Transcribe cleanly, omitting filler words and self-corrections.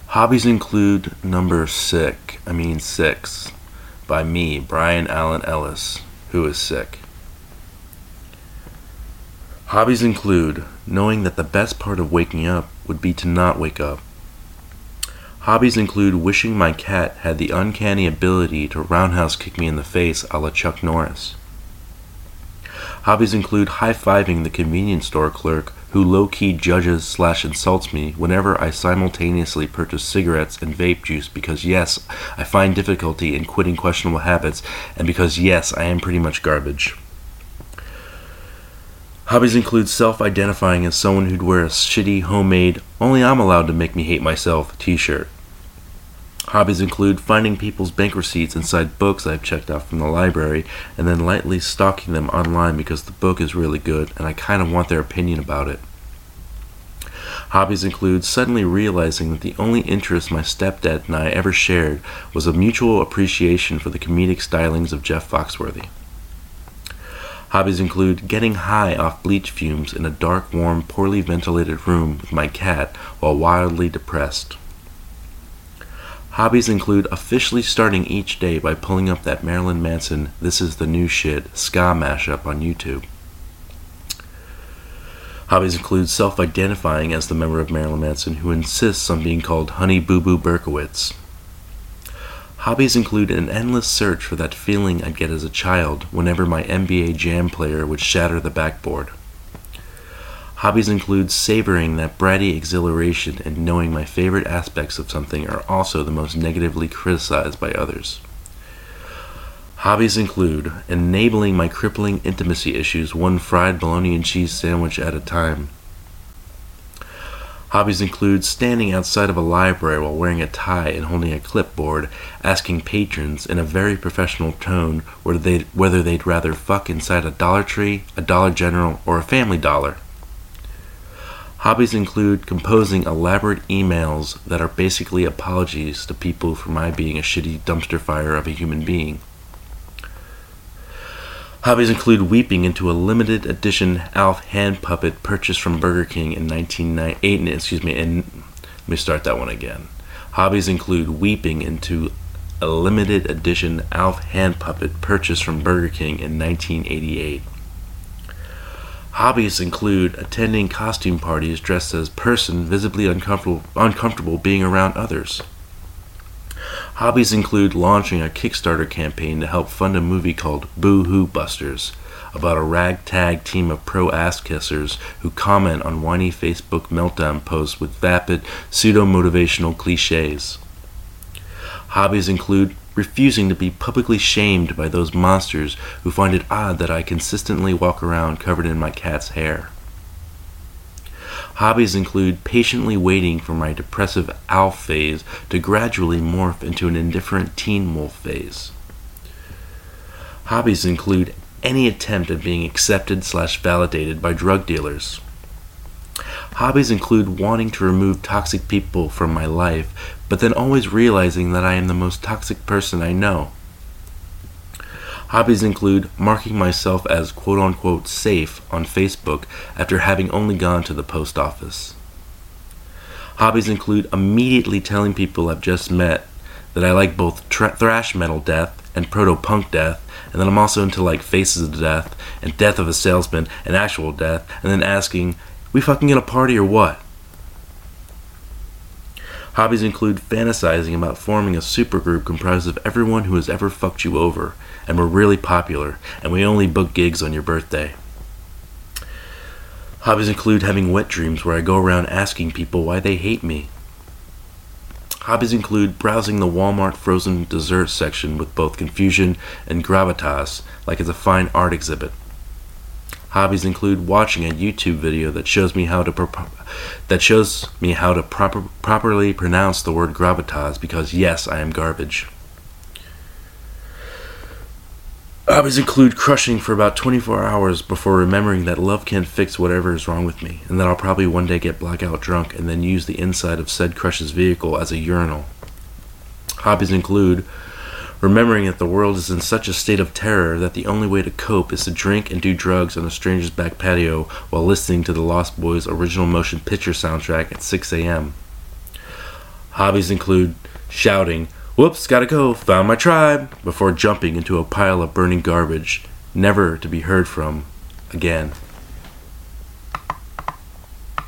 Hobbies include number six, by me, Brian Allen Ellis, who is sick. Hobbies include knowing that the best part of waking up would be to not wake up. Hobbies include wishing my cat had the uncanny ability to roundhouse kick me in the face a la Chuck Norris. Hobbies include high-fiving the convenience store clerk who low-key judges/insults me whenever I simultaneously purchase cigarettes and vape juice because yes, I find difficulty in quitting questionable habits, and because yes, I am pretty much garbage. Hobbies include self-identifying as someone who'd wear a shitty, homemade, only I'm allowed to make me hate myself t-shirt. Hobbies include finding people's bank receipts inside books I've checked out from the library and then lightly stalking them online because the book is really good and I kind of want their opinion about it. Hobbies include suddenly realizing that the only interest my stepdad and I ever shared was a mutual appreciation for the comedic stylings of Jeff Foxworthy. Hobbies include getting high off bleach fumes in a dark, warm, poorly ventilated room with my cat while wildly depressed. Hobbies include officially starting each day by pulling up that Marilyn Manson "This Is the New Shit" ska mashup on YouTube. Hobbies include self-identifying as the member of Marilyn Manson who insists on being called Honey Boo Boo Berkowitz. Hobbies include an endless search for that feeling I'd get as a child whenever my NBA Jam player would shatter the backboard. Hobbies include savoring that bratty exhilaration and knowing my favorite aspects of something are also the most negatively criticized by others. Hobbies include enabling my crippling intimacy issues one fried bologna and cheese sandwich at a time. Hobbies include standing outside of a library while wearing a tie and holding a clipboard, asking patrons in a very professional tone whether they'd rather fuck inside a Dollar Tree, a Dollar General, or a Family Dollar. Hobbies include composing elaborate emails that are basically apologies to people for my being a shitty dumpster fire of a human being. Hobbies include weeping into a limited edition Alf hand puppet purchased from Burger King in 1998. Let me start that one again. Hobbies include weeping into a limited edition Alf hand puppet purchased from Burger King in 1988. Hobbies include attending costume parties dressed as person visibly uncomfortable being around others. Hobbies include launching a Kickstarter campaign to help fund a movie called Boo-Hoo Busters, about a ragtag team of pro ass-kissers who comment on whiny Facebook meltdown posts with vapid, pseudo-motivational cliches. Hobbies include refusing to be publicly shamed by those monsters who find it odd that I consistently walk around covered in my cat's hair. Hobbies include patiently waiting for my depressive Alf phase to gradually morph into an indifferent teen wolf phase. Hobbies include any attempt at being accepted/validated by drug dealers. Hobbies include wanting to remove toxic people from my life, but then always realizing that I am the most toxic person I know. Hobbies include marking myself as quote-unquote safe on Facebook after having only gone to the post office. Hobbies include immediately telling people I've just met that I like both thrash metal death and proto-punk death, and that I'm also into like Faces of Death and Death of a Salesman and Actual Death, and then asking, "We fucking gonna party or what?" Hobbies include fantasizing about forming a supergroup comprised of everyone who has ever fucked you over, and we're really popular, and we only book gigs on your birthday. Hobbies include having wet dreams where I go around asking people why they hate me. Hobbies include browsing the Walmart frozen dessert section with both confusion and gravitas, like it's a fine art exhibit. Hobbies include watching a YouTube video that shows me how to properly pronounce the word gravitas because yes, I am garbage. Hobbies include crushing for about 24 hours before remembering that love can't fix whatever is wrong with me, and that I'll probably one day get blackout drunk and then use the inside of said crush's vehicle as a urinal. Hobbies include remembering that the world is in such a state of terror that the only way to cope is to drink and do drugs on a stranger's back patio while listening to the Lost Boys original motion picture soundtrack at 6 a.m. Hobbies include shouting, "Whoops, gotta go, found my tribe," before jumping into a pile of burning garbage, never to be heard from again.